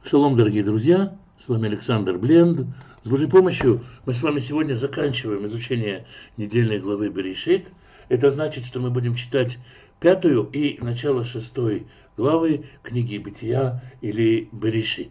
Шалом, дорогие друзья, с вами Александр Бленд. С Божьей помощью мы с вами сегодня заканчиваем изучение недельной главы Берешит. Это значит, что мы будем читать 5 и начало 6 главы книги Бытия или Берешит.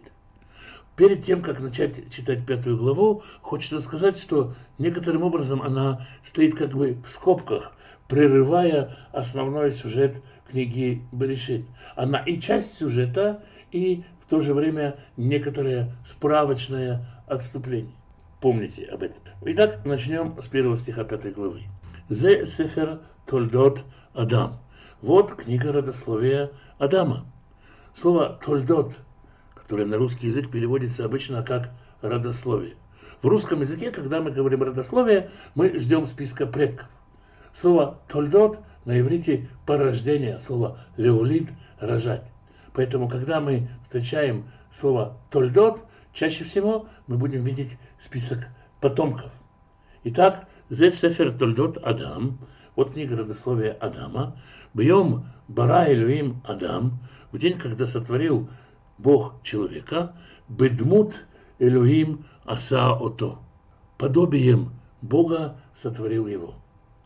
Перед тем, как начать читать 5 главу, хочется сказать, что некоторым образом она стоит как бы в скобках, прерывая основной сюжет книги Берешит. Она и часть сюжета, и в то же время некоторое справочное отступление. Помните об этом. Итак, начнем с 1 стиха 5 главы. «Зе сефер Тольдот Адам». Вот книга родословия Адама. Слово «тольдот», которое на русский язык переводится обычно как «родословие». В русском языке, когда мы говорим «родословие», мы ждем списка предков. Слово «тольдот» на иврите «порождение», слово «леолит» – «рожать». Поэтому, когда мы встречаем слово «тольдот», чаще всего мы будем видеть список потомков. Итак, «Зе сефер Тольдот Адам», вот книга родословия Адама, «Бьем бара Элюим Адам», в день, когда сотворил Бог человека, «Бедмут Элюим аса ото», подобием Бога сотворил его.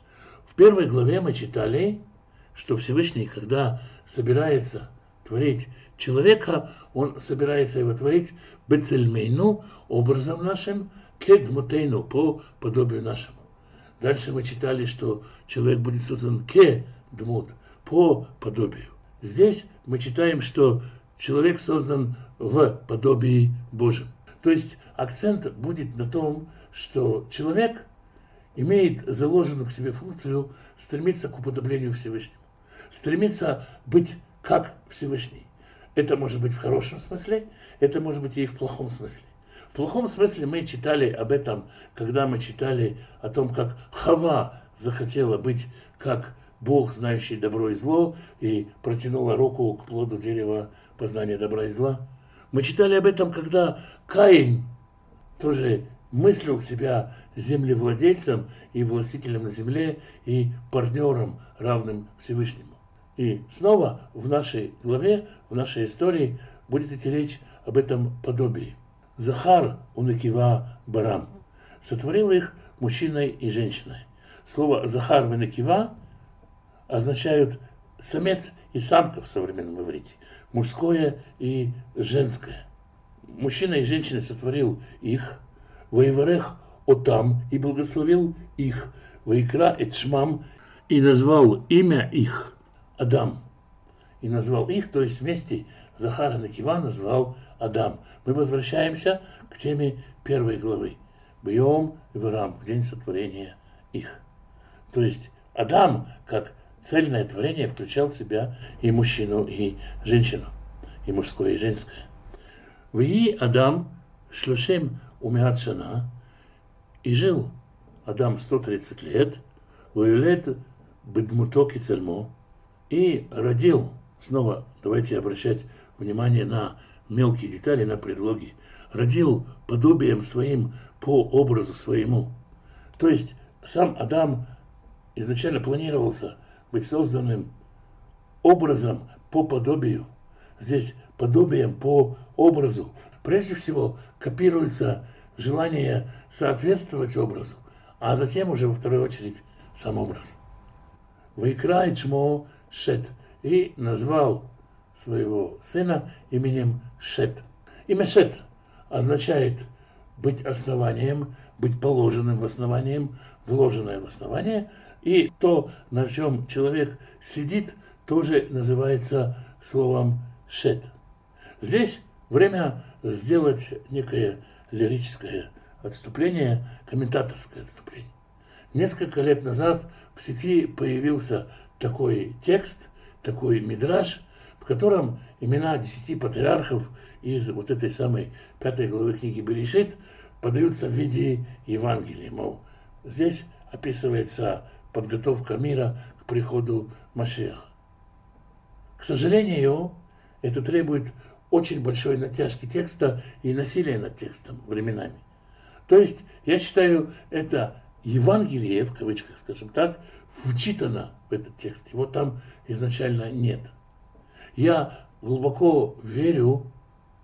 В 1 главе мы читали, что Всевышний, когда собирается творить человека, он собирается его творить бецельмейну, образом нашим, кедмутейну, по подобию нашему. Дальше мы читали, что человек будет создан кедмут, по подобию. Здесь мы читаем, что человек создан в подобии Божьем. То есть акцент будет на том, что человек имеет заложенную к себе функцию стремиться к уподоблению Всевышнему, стремиться быть как Всевышний. Это может быть в хорошем смысле, это может быть и в плохом смысле. В плохом смысле мы читали об этом, когда мы читали о том, как Хава захотела быть как Бог, знающий добро и зло, и протянула руку к плоду дерева познания добра и зла. Мы читали об этом, когда Каин тоже мыслил себя землевладельцем и властителем на земле, и партнером, равным Всевышнему. И снова в нашей главе, в нашей истории будет идти речь об этом подобии. Захар унекива барам. Сотворил их мужчиной и женщиной. Слово Захар венекива означают самец и самка в современном иврите. Мужское и женское. Мужчина и женщина сотворил их. Воеварех отам и благословил их. Ваикра эчмам и назвал имя их Адам. И назвал их, то есть вместе Захар и Некива назвал Адам. Мы возвращаемся к теме 1 главы. Бьем и Варам, в день сотворения их. То есть Адам, как цельное творение, включал в себя и мужчину, и женщину, и мужское, и женское. Вии Адам шлошем умеат шана, и жил Адам 130 лет, воюлет бедмуто кицельмо, и родил, снова давайте обращать внимание на мелкие детали, на предлоги, родил подобием своим по образу своему. То есть сам Адам изначально планировался быть созданным образом по подобию. Здесь подобием по образу. Прежде всего копируется желание соответствовать образу, а затем уже во вторую очередь сам образ. Вайкра чмо Шет, и назвал своего сына именем Шет. Имя Шет означает быть основанием, быть положенным в основанием, вложенное в основание, и то, на чем человек сидит, тоже называется словом Шет. Здесь время сделать некое лирическое отступление, комментаторское отступление. Несколько лет назад в сети появился такой текст, такой мидраш, в котором имена 10 патриархов из вот этой самой 5 главы книги Берешит подаются в виде Евангелия. Мол, здесь описывается подготовка мира к приходу Машиаха. К сожалению, это требует очень большой натяжки текста и насилия над текстом временами. То есть, я считаю, это Евангелие, в кавычках, скажем так, вчитано в этот текст. Его там изначально нет. Я глубоко верю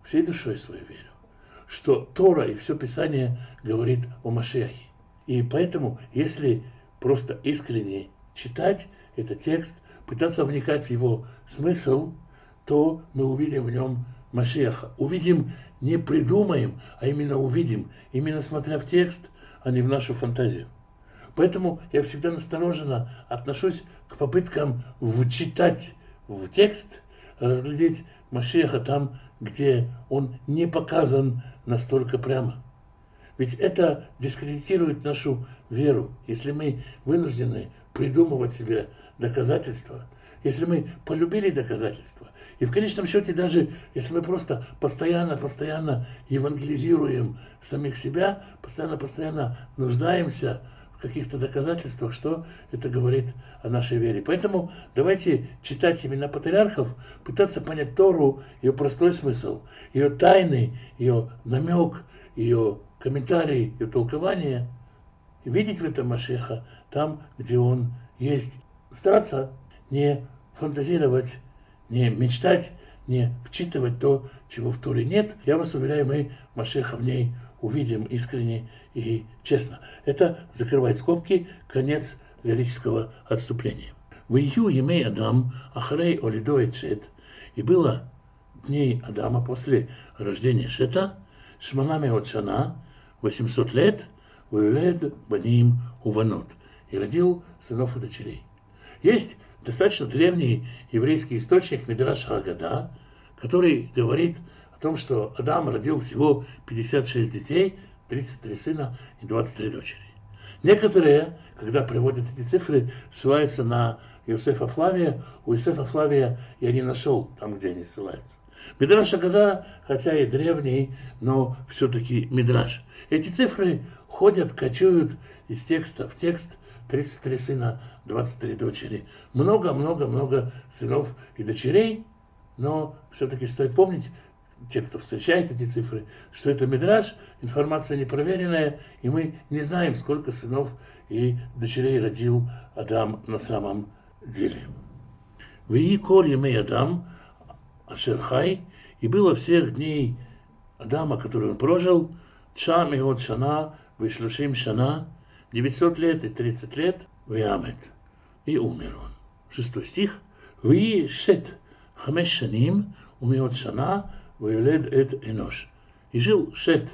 всей душой своей верю, что Тора и все Писание говорит о Машиахе. И поэтому, если просто искренне читать этот текст, пытаться вникать в его смысл, то мы увидим в нем Машиаха. Увидим, не придумаем, а именно увидим, именно смотря в текст, а не в нашу фантазию. Поэтому я всегда настороженно отношусь к попыткам вчитать в текст, разглядеть Машиаха там, где он не показан настолько прямо. Ведь это дискредитирует нашу веру, если мы вынуждены придумывать себе доказательства, если мы полюбили доказательства. И в конечном счете, даже если мы просто постоянно евангелизируем самих себя, постоянно нуждаемся в каких-то доказательствах, что это говорит о нашей вере. Поэтому давайте читать имена патриархов, пытаться понять Тору, ее простой смысл, ее тайны, ее намек, ее комментарий, ее толкование, и видеть в этом Машиаха там, где он есть. Стараться не фантазировать, не мечтать, не вчитывать то, чего в Торе нет. Я вас уверяю, мы Машиаха в ней увидим искренне и честно. Это закрывает скобки, конец лирического отступления. «Вию емей Адам, ахарей олидо Шет». И было дней Адама после рождения Шета, шманами от шана, 800 лет, ваюлед баним уванот. И родил сынов и дочерей. Есть достаточно древний еврейский источник Мидраш Агада, который говорит о том, что Адам родил всего 56 детей, 33 сына и 23 дочери. Некоторые, когда приводят эти цифры, ссылаются на Иосифа Флавия. У Иосифа Флавия я не нашел там, где они ссылаются. Мидраш Агада, хотя и древний, но все-таки Мидраш. Эти цифры ходят, кочуют из текста в текст. 33 сына, 23 дочери. Много сынов и дочерей, но все-таки стоит помнить, те, кто встречает эти цифры, что это Мидраш, информация непроверенная, и мы не знаем, сколько сынов и дочерей родил Адам на самом деле. «Вии коль емей Адам, ашерхай», и было всех дней Адама, который он прожил, «Ча мегот шана, вышлюшим шана», 900 лет и 30 лет, виамет, и умер он. 6 стих. «Вии шет хамеш шаним, умеот шана, ваюлед эт энош». И жил Шет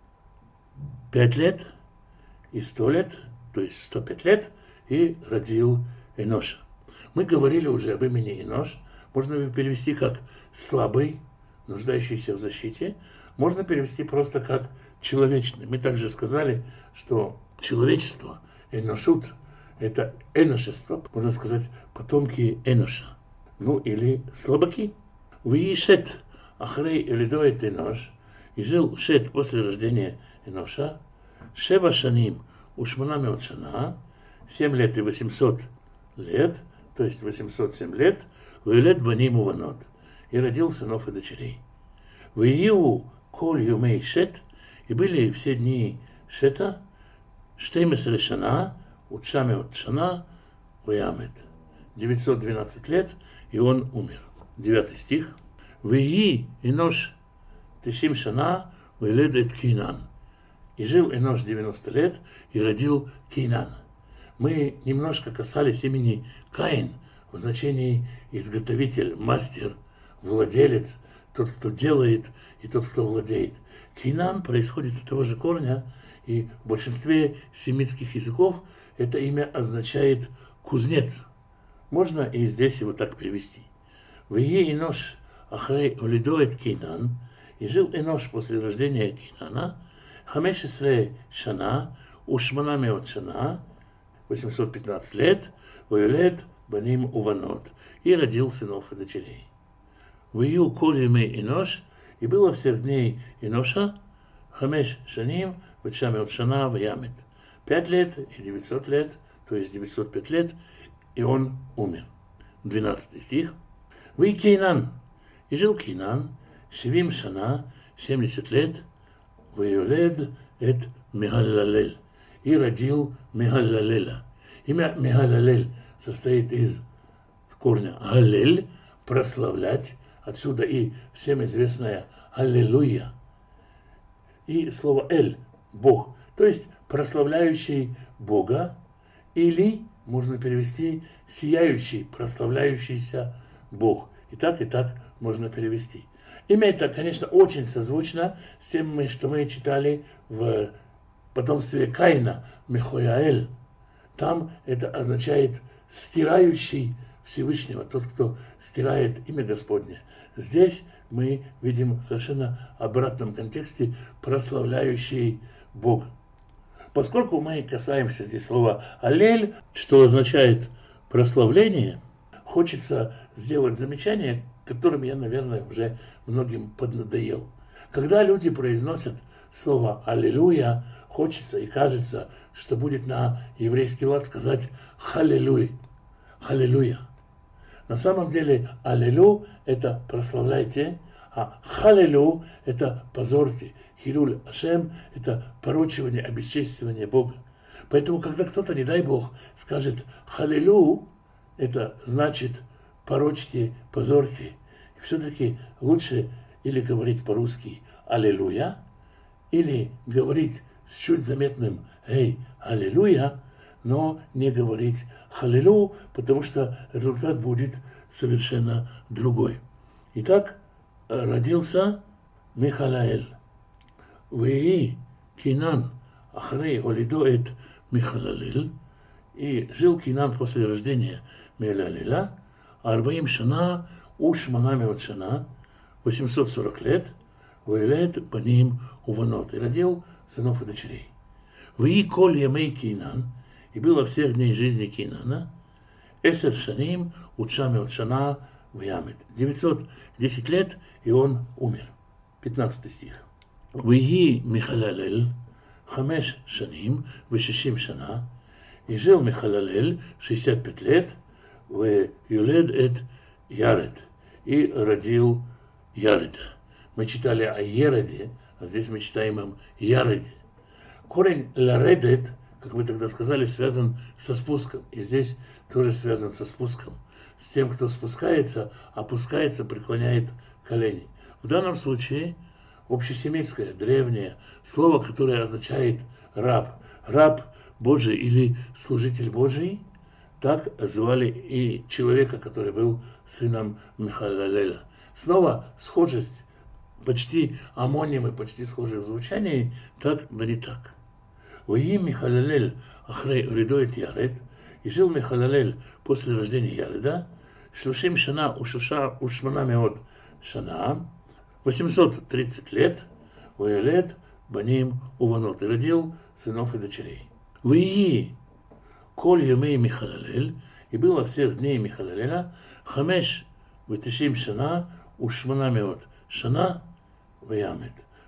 5 лет и 100 лет, то есть 105 лет, и родил Эноша. Мы говорили уже об имени Энош. Можно его перевести как слабый, нуждающийся в защите. Можно перевести просто как человечный. Мы также сказали, что человечество, Эношут, это эношество, можно сказать, потомки Эноша. Ну или слабаки. «Вии Шет ахрей элидоэт Энош». И жил Шет после рождения Эноша, 7 шаним ушманамеот шана, 7 лет и 800 лет, то есть 807 лет, ваюлед баним уванот, и родил сынов и дочерей. «Вию коль юмей Шет», и были все дни Шета, 12 шана, утшамеот шана, ваямет, 912 лет, и он умер. 9 стих. «Вии Энош Тишим шана, вайлед Кейнан». И жил Энош 90 лет и родил Кейнана. Мы немножко касались имени Каин в значении изготовитель, мастер, владелец, тот, кто делает, и тот, кто владеет. Кейнан происходит от того же корня, и в большинстве семитских языков это имя означает кузнец. Можно и здесь его так перевести. «Вие Энош ахрей олидоэт Кейнан». И жил Энош после рождения Кейнана 15 шана, ушманамеот шана, 815 лет, ваюлед баним уванот, и родил сынов и дочерей. «Вию коль емей Энош», и было всех дней Эноша 5 шаним, вычамеот шана, ваямет, 5 лет и 900 лет, то есть 905 лет, и он умер. 12 стих. «Вии Кейнан», и жил Кейнан 70 шана, 70 лет, ваюлед эт Мегалалель, и родил Мегалалеля. Имя Мегалалель состоит из корня Галель, прославлять, отсюда и всем известная аллилуйя. И слово эль, Бог, то есть прославляющий Бога, или можно перевести сияющий, прославляющийся Бог. И так можно перевести. Имя это, конечно, очень созвучно с тем, что мы читали в потомстве Каина, Мехояэль. Там это означает стирающий Всевышнего, тот, кто стирает имя Господне. Здесь мы видим в совершенно обратном контексте прославляющий Бога. Поскольку мы касаемся здесь слова «аллель», что означает прославление, хочется сделать замечание, которым я, наверное, уже многим поднадоел. Когда люди произносят слово «аллилуйя», хочется и кажется, что будет на еврейский лад сказать «халилуй», «халилуя». На самом деле «аллилу» – это прославляйте, а «халилу» – это позорьте. Хилюль Ашем – это порочивание, обесчестивание Бога. Поэтому, когда кто-то, не дай Бог, скажет «халилу», это значит порочьте, позорьте. И все-таки лучше или говорить по-русски «аллилуйя», или говорить с чуть заметным «эй, аллилуйя», но не говорить «халилу», потому что результат будет совершенно другой. Итак, родился Михалаэль. Веи Кинан Ахрей Олидо эт Михалалель. И жил Кинан после рождения Мехалалеля Арбаим Шана Ушманами от Шана, 840 лет, Вейлет Баним Уванот, и родил сынов и дочерей. Веи Коль Ямей Кинан, и было всех дней жизни Кинана, Эсер Шаним Учами от Шана Вямет, 910 лет, и он умер. 15 стих. Веги Михалалель Хамеш Шаним Вешишим Шана, и жил Михалалель 65 лет, в Юлед эт Яред, и родил Яреда. Мы читали о Ереде, а здесь мы читаем о Яреде. Корень ларедет, как вы тогда сказали, связан со спуском, и здесь тоже связан со спуском. С тем, кто спускается, опускается, преклоняет колени. В данном случае общесемитское, древнее слово, которое означает раб. Раб Божий или служитель Божий, так звали и человека, который был сыном Михалалеля. Снова схожесть, почти амонимы, почти схожие в звучании, так, да не так. Веги Михалалель Ахрей Ридоет Яред, и жил Михалалель после рождения Яреда, 30 шана ушмана меот шана, 830 лет, Вейлет Баним Уванот, и родил сынов и дочерей. Веги Коль Ямей Михалалель, и было всех дней Михалалеля, Хамеш Ватишим шана ушмана меот шана Вямет,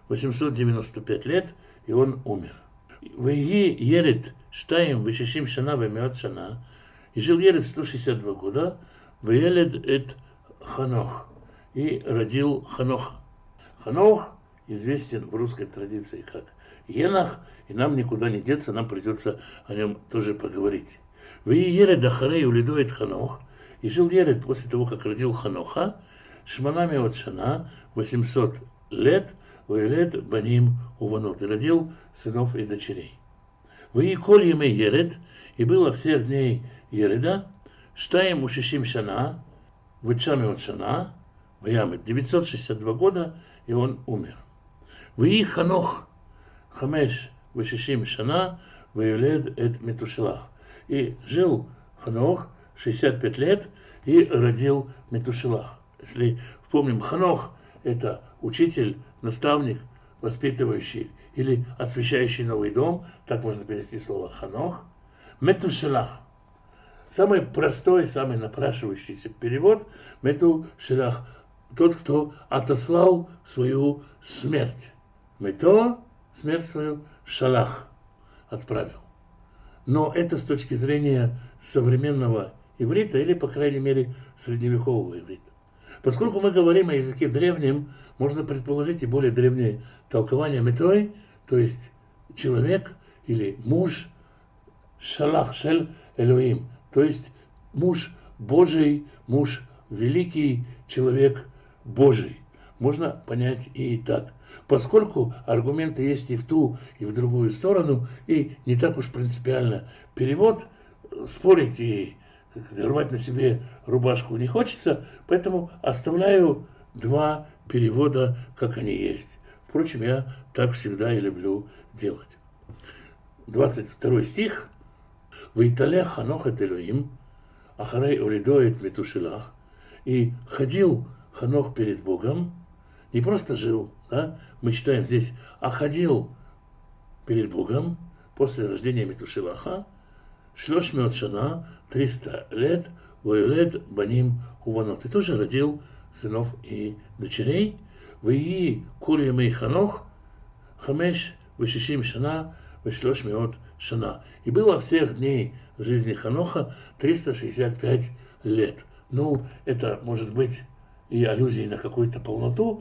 895 лет, и он умер. Веги Еред Штаим Вешишим шана Вемеот шана, и жил Еред 162 года, Веелед эт Ханох, и родил Ханоха. Ханох известен в русской традиции как Енах, и нам никуда не деться, нам придется о нем тоже поговорить. Веги Еред Ахарей улидует Ханох, и жил Еред после того, как родил Ханоха, Шманами от Шана, 800 лет, Вейлет Баним Уванот, и родил сынов и дочерей. Веги Коль Ямей Еред, и было всех дней Ереда, Штаим Ушишим Шана, Вычами от Шана, Вямет, 962 года, и он умер. Веги Ханох, Хамеш Вешишим Шана, Вейлед эт Метушелах, и жил Ханох 65 лет, и родил Метушелах. Если вспомним, Ханох – это учитель, наставник, воспитывающий или освящающий новый дом, так можно перевести слово Ханох. Метушелах. Самый простой, самый напрашивающийся перевод – Метушелах – тот, кто отослал свою смерть. Мето – смерть свою, шалах – отправил. Но это с точки зрения современного иврита, или, по крайней мере, средневекового иврита. Поскольку мы говорим о языке древнем, можно предположить и более древнее толкование метой, то есть человек или муж, шалах, шель, элоим, то есть муж Божий, муж великий, человек Божий. можно понять и так. Поскольку аргументы есть и в ту, и в другую сторону, и не так уж принципиально перевод, спорить и рвать на себе рубашку не хочется, поэтому оставляю два перевода, как они есть. Впрочем, я так всегда и люблю делать. 22 стих. «Ваиталех Ханох эт Элоим, ахарей олидо эт Метушелах». И ходил Ханох перед Богом, не просто жил, да? Мы читаем здесь, а ходил перед Богом после рождения Метушелаха, 300 шана, 300 лет, воилет баним уванот. И тоже родил сынов и дочерей. Вии курьямей Ханох, хамеш вешишим шана, вешлошмиот шана. И было всех дней жизни Ханоха 365 лет. Ну, это может быть и аллюзии на какую-то полноту.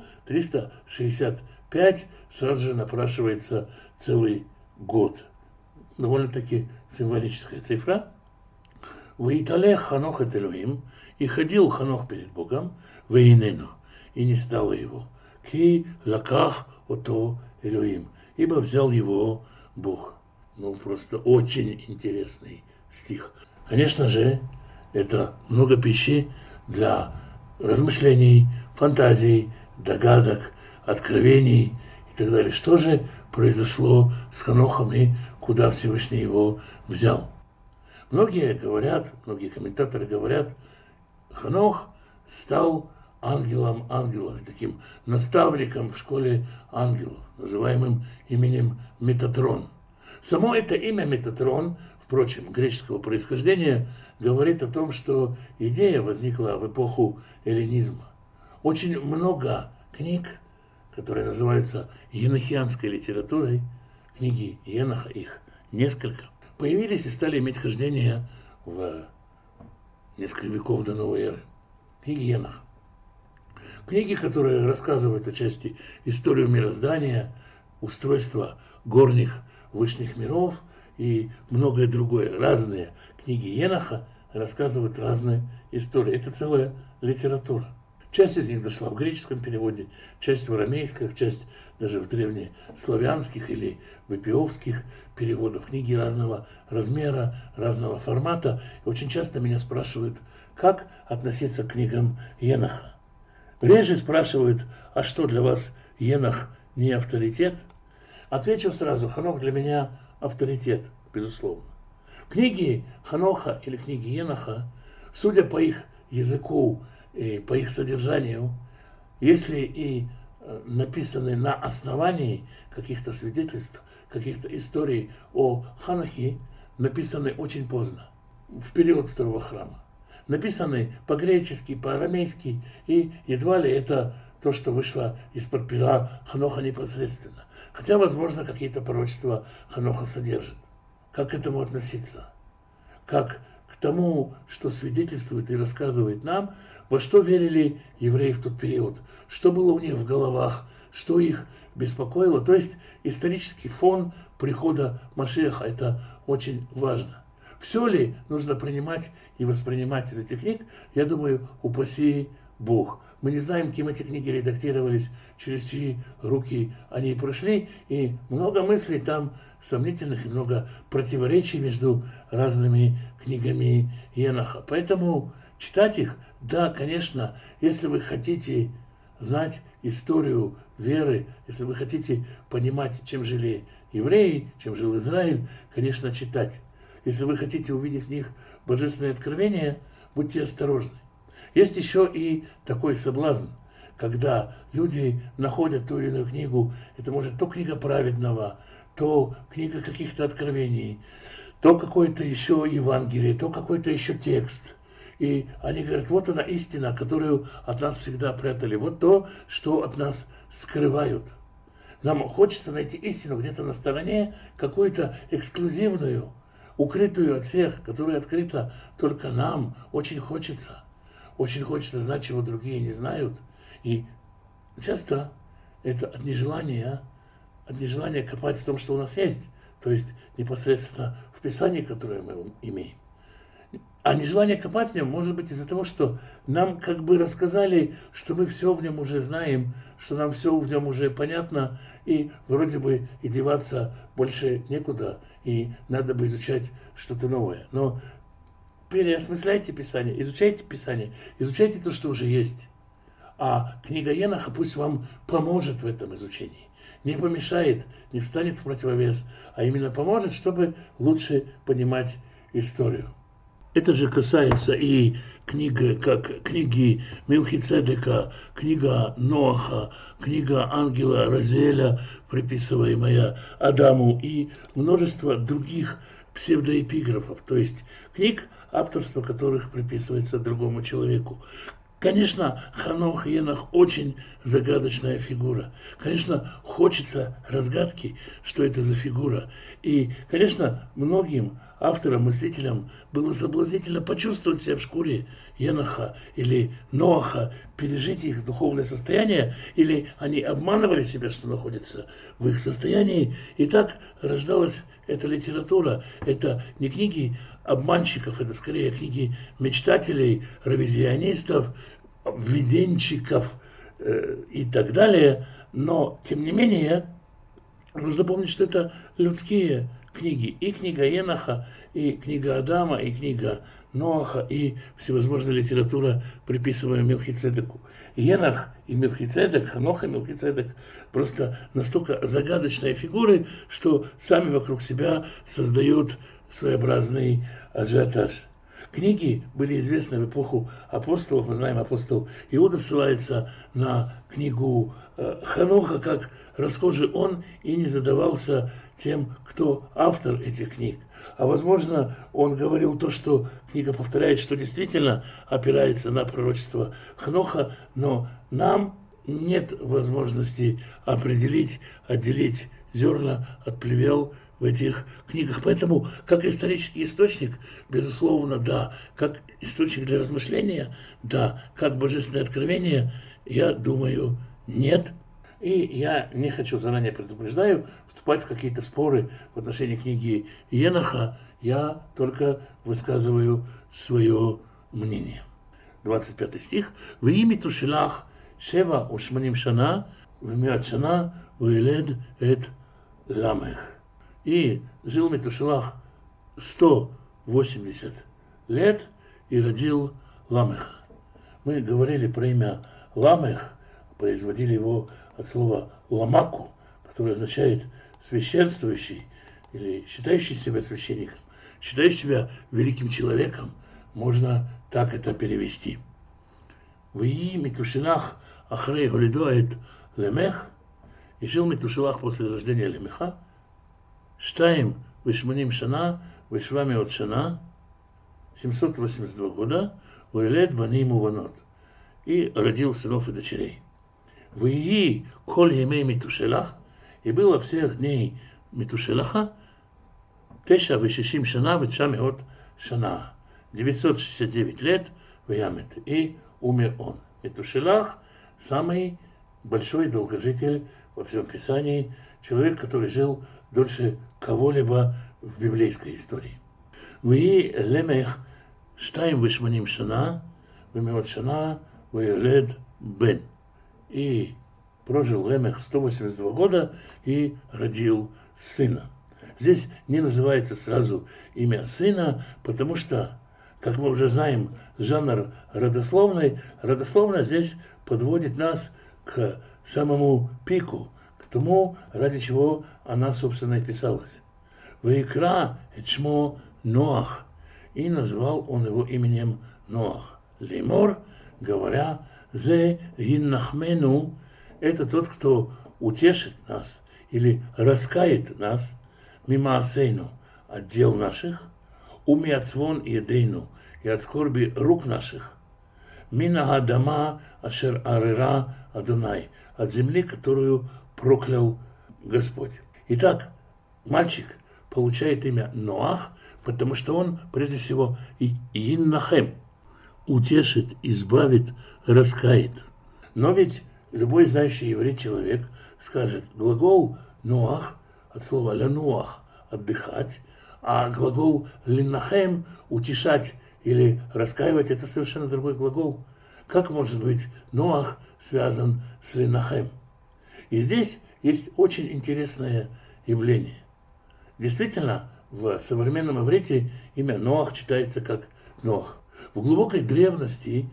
365 сразу же напрашивается целый год. Довольно-таки символическая цифра. «Ваиталех Ханох эт Элоим», и ходил Ханох перед Богом, «Ваинену», и не стало его, «Ки лаках ото Элоим», ибо взял его Бог. Ну, просто очень интересный стих. Конечно же, это много пищи для размышлений, фантазий, догадок, откровений и так далее. Что же произошло с Ханохом и куда Всевышний его взял? Многие говорят, многие комментаторы говорят, Ханох стал ангелом ангелов, таким наставником в школе ангелов, называемым именем Метатрон. Само это имя Метатрон, впрочем, греческого происхождения, говорит о том, что идея возникла в эпоху эллинизма. Очень много книг, которые называются енохианской литературой, книги Еноха, их несколько, появились и стали иметь хождение в несколько веков до новой эры. Книги Еноха. Книги, которые рассказывают отчасти историю мироздания, устройство горних высших миров и многое другое. Разные книги Еноха рассказывают разные истории. Это целая литература. Часть из них дошла в греческом переводе, часть в арамейском, часть даже в древнеславянских или в эпиопских переводах. Книги разного размера, разного формата. И очень часто меня спрашивают, как относиться к книгам Еноха. Реже спрашивают, а что для вас Енох не авторитет? Отвечу сразу, Ханох для меня авторитет, безусловно. Книги Ханоха или книги Еноха, судя по их языку и по их содержанию, если и написаны на основании каких-то свидетельств, каких-то историй о Ханохе, написаны очень поздно, в период Второго храма. Написаны по-гречески, по-арамейски, и едва ли это то, что вышло из-под пера Ханоха непосредственно. Хотя, возможно, какие-то пророчества Ханоха содержат. Как к этому относиться? Как к тому, что свидетельствует и рассказывает нам, во что верили евреи в тот период, что было у них в головах, что их беспокоило. То есть исторический фон прихода Машиаха, это очень важно. Все ли нужно принимать и воспринимать из этих книг, я думаю, упаси Бог. Мы не знаем, кем эти книги редактировались, через чьи руки они прошли, и много мыслей там сомнительных, и много противоречий между разными книгами Еноха. Поэтому читать их, да, конечно, если вы хотите знать историю веры, если вы хотите понимать, чем жили евреи, чем жил Израиль, конечно, читать. Если вы хотите увидеть в них божественное откровение, будьте осторожны. Есть еще и такой соблазн, когда люди находят ту или иную книгу, это может то книга праведного, то книга каких-то откровений, то какое-то еще Евангелие, то какой-то еще текст. И они говорят, вот она истина, которую от нас всегда прятали, вот то, что от нас скрывают. Нам хочется найти истину где-то на стороне, какую-то эксклюзивную, укрытую от всех, которая открыта только нам. Очень хочется знать, чего другие не знают. И часто это от нежелания копать в том, что у нас есть, то есть непосредственно в Писании, которое мы имеем. А нежелание копать в нем может быть из-за того, что нам как бы рассказали, что мы все в нем уже знаем, что нам все в нем уже понятно, и вроде бы и деваться больше некуда, и надо бы изучать что-то новое. Но переосмысляйте Писание, изучайте то, что уже есть. А книга Еноха пусть вам поможет в этом изучении. Не помешает, не встанет в противовес, а именно поможет, чтобы лучше понимать историю. Это же касается и книги Мелхицедека, книга Ноаха, книга ангела Разиэля, приписываемая Адаму, и множество других псевдоэпиграфов, то есть книг, авторство которых приписывается другому человеку. Конечно, Ханох и Енох очень загадочная фигура. Конечно, хочется разгадки, что это за фигура. И, конечно, многим авторам, мыслителям было соблазнительно почувствовать себя в шкуре Еноха или Ноаха, пережить их духовное состояние, или они обманывали себя, что находятся в их состоянии. И так рождалась эта литература. Это не книги обманщиков, это скорее книги мечтателей, ревизионистов, виденчиков и так далее. Но, тем не менее, нужно помнить, что это людские книги. И книга Еноха, и книга Адама, и книга Ноаха, и всевозможная литература, приписываемая Мелхицедеку. Енох и Мелхицедек, Ханох и Мелхицедек просто настолько загадочные фигуры, что сами вокруг себя создают своеобразный ажиотаж. Книги были известны в эпоху апостолов. Мы знаем, апостол Иуда ссылается на книгу Ханоха, как расхожий он и не задавался тем, кто автор этих книг. А возможно, он говорил то, что книга повторяет, что действительно опирается на пророчество Ханоха, но нам нет возможности определить, отделить зерна от плевел в этих книгах. Поэтому, как исторический источник, безусловно, да. Как источник для размышления, да. Как божественное откровение, я думаю, нет. И я не хочу, заранее предупреждаю, вступать в какие-то споры в отношении книги Еноха. Я только высказываю свое мнение. 25 стих. «Виими тушилах шева ушманим шана, вмиат шана, уилед эт ламех». И жил Метушелах 180 лет и родил Ламеха. Мы говорили про имя Ламех, производили его от слова ламаку, которое означает священствующий или считающий себя священником, считающий себя великим человеком. Можно так это перевести. «Вии Метушелах ахрей голидоэт лемех». И жил Метушелах после рождения Лемеха Штаим вишманим шана, вишвами от шана, 782 года, уэлет баним уванот, и родил сынов и дочерей. Вии коль емей Метушелах, и было всех дней Метушелаха, теша вишишим шана, вичами от шана, 969 лет, вямет, и умер он. Метушелах самый большой долгожитель во всем Писании, человек, который жил дольше кого-либо в библейской истории. «Вии лемех штаим вишманим шана, вемеот шана, веолед бен». И прожил Лемех 182 года и родил сына. Здесь не называется сразу имя сына, потому что, как мы уже знаем, жанр родословной, родословная здесь подводит нас к самому пику, к тому, ради чего она, собственно, и писалась. «Ваикра эчмо Ноах», и назвал он его именем Ноах. Леймор, говоря, «Зе гиннахмену», это тот, кто утешит нас или раскает нас, мимаасейну, от дел наших, умиацвон едейну, и от скорби рук наших, мина адама ашер арера Адонай, от земли, которую проклял Господь. Итак, мальчик получает имя Ноах, потому что он, прежде всего, Иннахем, утешит, избавит, раскает. Но ведь любой знающий еврей человек скажет, глагол Ноах от слова лянуах, отдыхать, а глагол линнахем, утешать или раскаивать — это совершенно другой глагол. Как может быть Ноах связан с Ленахем? И здесь есть очень интересное явление. Действительно, в современном иврите имя Ноах читается как Ноах. В глубокой древности,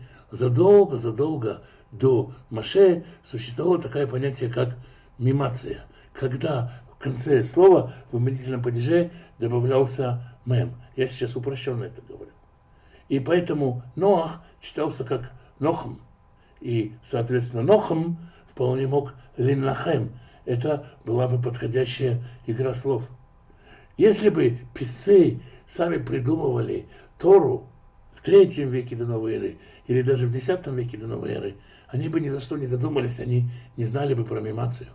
задолго до Моше, существовало такое понятие, как мимация, когда в конце слова в именительном падеже добавлялся мем. Я сейчас упрощенно это говорю. И поэтому Ноах читался как Нохм. И, соответственно, Нохм вполне мог Линлахем. Это была бы подходящая игра слов. Если бы писцы сами придумывали Тору в 3 веке до новой эры или даже в 10 веке до новой эры, они бы ни за что не додумались, они не знали бы про мимацию.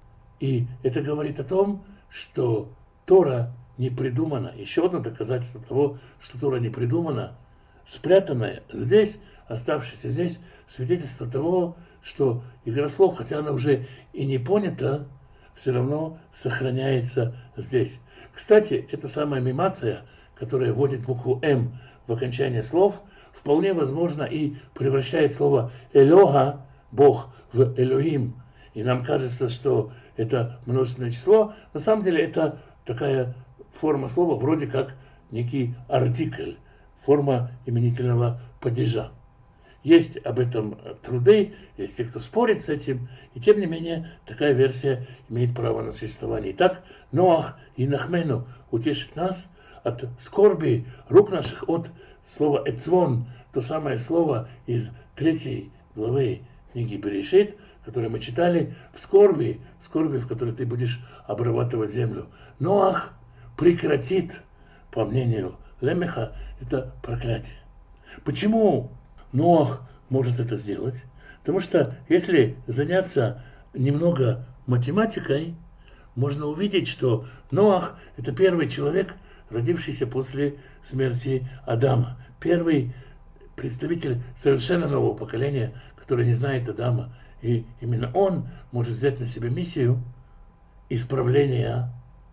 И это говорит о том, что Тора не придумана. Еще одно доказательство того, что Тора не придумана, спрятанная здесь, оставшаяся здесь, свидетельство того, что игра слов, хотя она уже и не понята, все равно сохраняется здесь. Кстати, эта самая мимация, которая вводит букву «М» в окончание слов, вполне возможно и превращает слово «Элога», «Бог», в «Элоим». И нам кажется, что это множественное число. На самом деле это такая форма слова, вроде как некий артикль, форма именительного падежа. Есть об этом труды, есть те, кто спорит с этим, и тем не менее такая версия имеет право на существование. Итак, Ноах и Нахмену утешит нас от скорби рук наших, от слова «эцвон», то самое слово из 3 главы книги Берешит, которое мы читали, в скорби, в которой ты будешь обрабатывать землю. Ноах прекратит, по мнению Лемеха, это проклятие. Почему Ноах может это сделать? Потому что если заняться немного математикой, можно увидеть, что Ноах – это первый человек, родившийся после смерти Адама. Первый представитель совершенно нового поколения, который не знает Адама. И именно он может взять на себя миссию исправления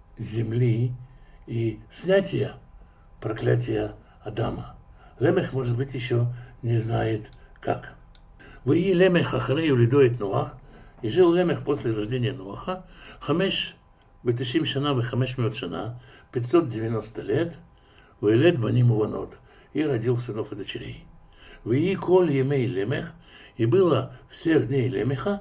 земли и снятия проклятия Адама. Лемех, может быть, еще не знает как. «Ваи Лемех ахарею лидоет Ноах», и жил Лемех после рождения Ноаха, хамеш бетешим шана вехамеш меот шана, 590 лет, ваилед баним уванот, и родил сынов и дочерей. «Ваи коль емей Лемех», и было всех дней Лемеха,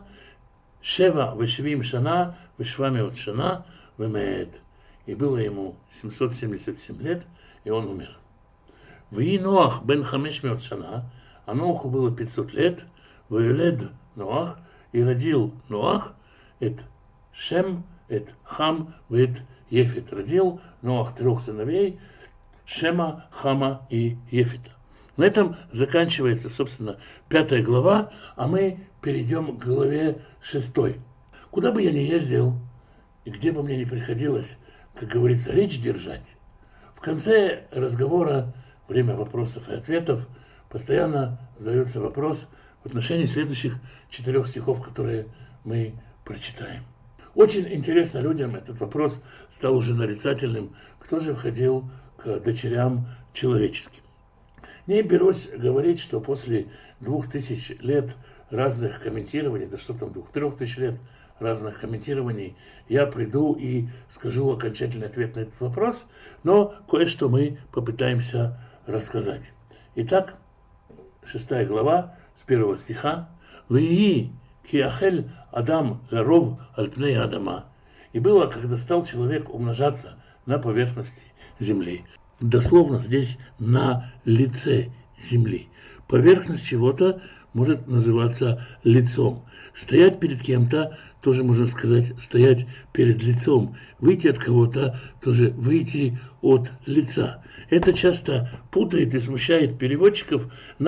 шева вешвим шана вешва меот шана вемеет, и было ему 777 лет, и он умер. «Ваи Ноах бен хамеш меот шана», а Ноаху было 500 лет, ваилед Ноах, и родил Ноах, эт Шем, эт Хам, эт Ефет. Родил Ноах 3 сыновей, Шема, Хама и Ефета. На этом заканчивается, собственно, 5 глава, а мы перейдем к главе 6. Куда бы я ни ездил, и где бы мне ни приходилось, как говорится, речь держать, в конце разговора, время вопросов и ответов, постоянно задается вопрос в отношении следующих 4 стихов, которые мы прочитаем. Очень интересно людям этот вопрос стал уже нарицательным. Кто же входил к дочерям человеческим? Не берусь говорить, что после 2000 лет разных комментирований, да что там, 2000-3000 лет разных комментирований, я приду и скажу окончательный ответ на этот вопрос, но кое-что мы попытаемся рассказать. Итак, 6 глава, с 1 стиха. «Вии киахель Адам ларов альпней Адама». И было, когда стал человек умножаться на поверхности земли. Дословно здесь на лице земли. Поверхность чего-то может называться лицом. Стоять перед кем-то тоже можно сказать стоять перед лицом. Выйти от кого-то тоже выйти от лица. Это часто путает и смущает переводчиков.